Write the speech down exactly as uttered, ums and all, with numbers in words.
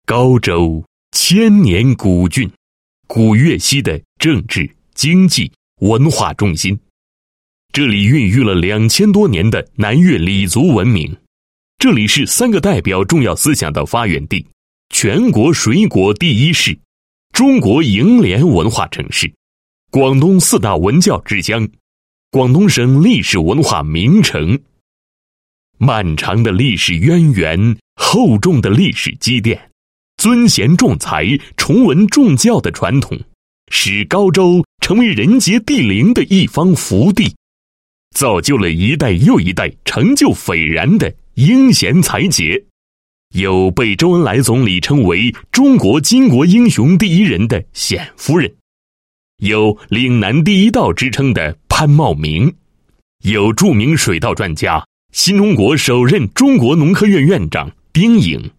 高州千年古郡，古粤西的政治、经济、文化中心。这里孕育了两千多年的南粤傈族文明。这里是三个代表重要思想的发源地，全国水果第一市，中国楹联文化城市，广东四大文教之乡，广东省历史文化名城。漫长的历史渊源，厚重的历史积淀，尊贤重才、崇文重教的传统，使高州成为人杰地灵的一方福地，造就了一代又一代成就斐然的英贤才杰。有被周恩来总理称为中国巾帼英雄第一人的冼夫人，有岭南第一道之称的潘茂名，有著名水稻专家新中国首任中国农科院院长丁颖，